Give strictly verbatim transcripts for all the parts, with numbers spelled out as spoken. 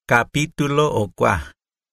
Capítulo okwa.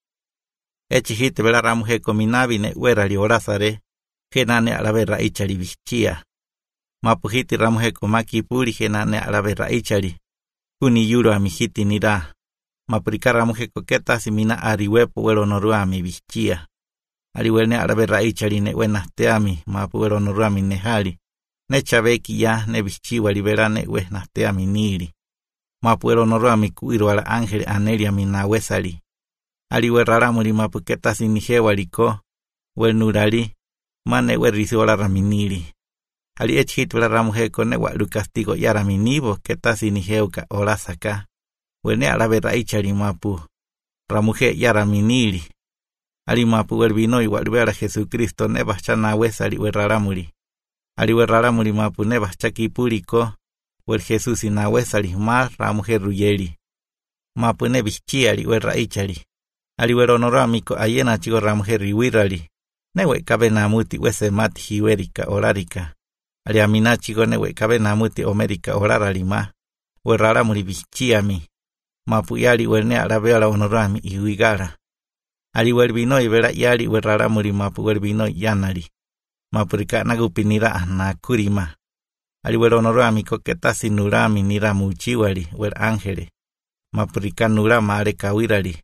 Echihite vela ramuje kominavi ne wera li orazare, genane alabe raichari bichia. Mapuhiti ramuje komaki puri genane alabe raichari. Kuni yuro amihiti nira. Mapurika ramuje koketa simina ariwepo welo noruami bichia. Ariwene alabe raichari ne wenasteami, mapu welo noruami nehali. Ne chabeki ya ne bichiwa libera ne wenasteami niri. Mapuero noruami kuiro ala ángel anelia minawesali. Ali werraramuri mapuketa sinihewaliko, wel nurali, mane werrisi wala raminiri. Ali echit wala ramujeko ne walu castigo yara minibo, keta siniheuka ola saka. Wene ala berraichari mapu, ramuje yara miniri. Ali mapu wervino y walvera Jesucristo ne bachana wesali werraramuri. Ali werraramuri mapu ne bachakipuriko, wel Jesús inawesali mar ramuje ruyeli. Mapune bichiali wel raichali. Ali wel honoramiko ayena chigo ramuje riwirali. Newe kabe namuti wese mati hiwerika olarika. Ali amina chigo newe kabe namuti omerika olarali ma. Wel raramuri bichiami. Mapu yali wel ne alabe ala honorami iwigara. Ali wel vino ibera yali wel raramuri mapu wel vino yanali. Mapurika nagupinira anakurima. Ali wel honorami koketa sinurami nira muchiwali wel ángele. Mapurika nura mare kawirali.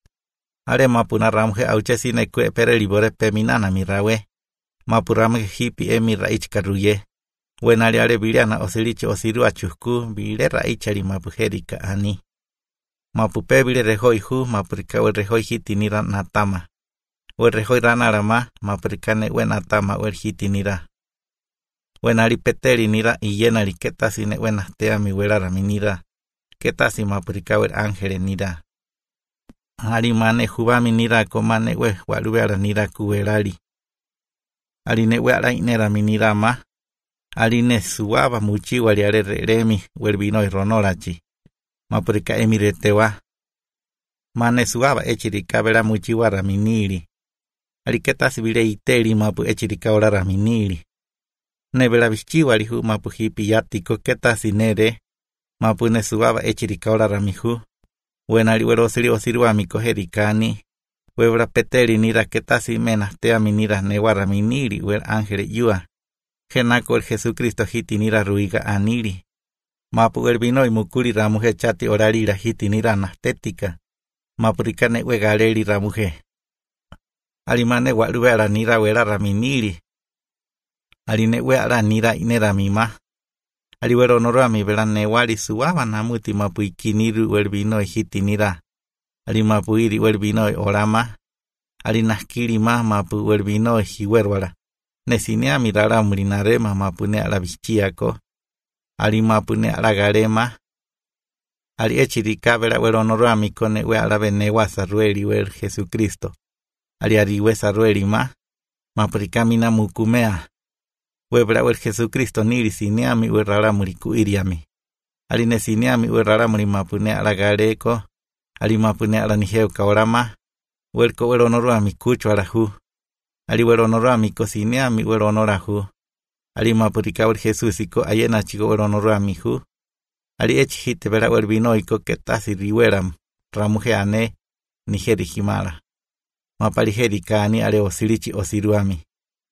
Ale mapuna ramje auche ne kwe pere libore peminana mirawe. Mapurame hipi emi raich karuye. Wenali ale biliana osilichi osiru achusku bile raichari mapujerika ani. Mapupe bile rehoi hu mapurika wel rehoi hiti nira natama. Wel rehoi ranarama mapurika ne we natama wel hiti nira. Wenali peteri nira y yenali ketasi ne wenastea mi welara minira. Ketasi mapurika wel ángele nira. Ali mane jubami nira komane we walubeara nira kuelali. Ali ne we ala inera minira ma. Ali ne suaba muchi waliare remi wel vino y ronorachi. Mapurika emiretewa. Mane suaba echirika vera muchi wara miniri. Ali ketasi vile iteri mapu echirika olara miniri. Nebela bichiwali hu mapu hipi yatiko ketasi nere. Mapu ne suaba echirika olara mihu. Wenali werosiri osiru amiko herikani. Webra peteri nira ketasi menastea minira newara miniri wel ángele yua. Genako el Jesucristo hiti nira ruiga aniri. Mapu el vino y mukuri ramuje chati orarira hiti nira nastética. Mapurikane we galeri ramuje. Alimane waluera nira wera raminiri. Aline we ala nira inera mima. Ali wero norami velane wali suaba namuti mapu ikiniru wel vino hiti nira. Ali mapu iri wel vino orama. Ali naskiri ma mapu wel vino hiwerwala. Nesinea mirara murinarema mapu ne ala bichiako. Ali mapu ne ala garema. Ali echirika vela wero norami kone we ala benewa sarrueli wel Jesucristo. Ali ariwe sarrueli ma. Mapurikamina mukumea. Webra wel Jesucristo niri sineami we raramuri kuiriami. Ali ne sineami we raramuri mapune ala gareko. Ali mapune ala niheu kaorama. Welko wel honoruami kucho arahu. Ali wel honoruami ko sineami wel honorahu. Ali mapurika wel Jesusiko ayena chico wel honoruami hu. Ali echihite vera wel vinoiko ketasi riweram. Ramuje ane nigeri himara. Mapali kani ale osilichi osiruami.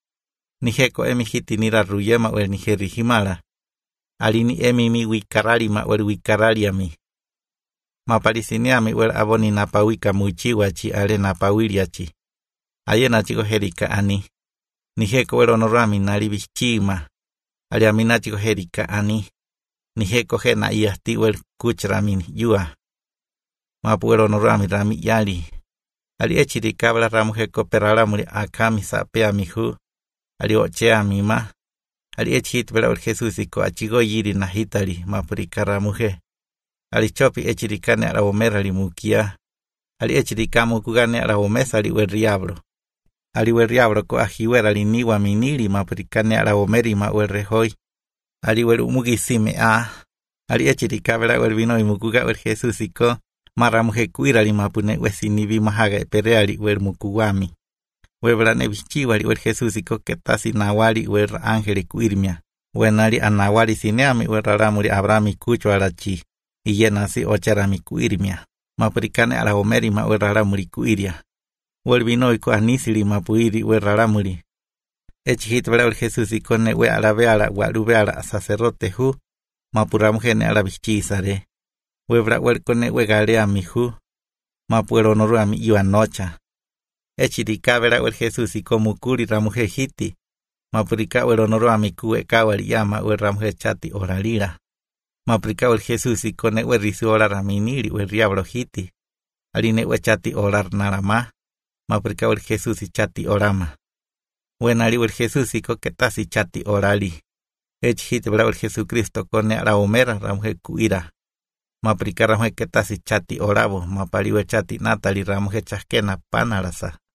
Nijeko emi hiti nira ruyema wel nigeri himara. Alini emi mi wikarali ma wel wikaraliami. Mapalisineami wel aboni napawika muchiwachi ale napawiliachi. Ayena chico herika ani. Nijeko wel honorami naribichima. Ale amina chico herika ani. Nijeko hena iasti wel kuchramin yua. Mapu wel honorami rami yali. Ali echiri kabla ramujeko peralamuri akami sapeami hu. Ali ochea mima. Ali echit vela el Jesusiko achigo yiri nahitali mapurika ramuje. Ali chopi echirikane ala omera limukia. Ali echirikamu kugane ala omesa li wel riabro. Ali wel riabro ko ahiwera liniwa minili mapurikane ala omerima wel rehoi. Ali wel umugisime a. Ali echirika vela wel vino y mukuga wel Jesusiko. Maramuje kuira li mapune wesinivi mahaga pereali wel mukuwami. Webra ne bichiwali wel Jesusiko ketasi nawali wel ángele kuirmia. Wenali anawali sineami wel raramuri abrami kucho alachi. Y yenasi ocharami kuirmia. Mapuricane ala omeri ma ueraramuri kuiria. Vuelvinoi ko anisili mapuiri ueraramuri. Echihit vela Jesús y con we ala veala guaruveala sacerdote hu. Mapuramujene ala bichizare. Webra wel con we galea mi hu. Mapueronoru ami iwanocha. Echirika vela wel Jesús y como curi ramuje hiti. Mapurika ueronoru ami kue kawali yama ueramuje chati oralira. Mapurika wel Jesús y con we risu orar aminiri we riablo hiti. Aline we chati orar narama. Mapurika wel Jesús y chati orama. Wenari wel Jesús y coquetasi chati orali. Echihit vela wel Jesucristo con ara omera ramuje kuira. Mapurika ramuje ketasi chati orabo. Mapariwe chati natali ramuje chasquena panarasa.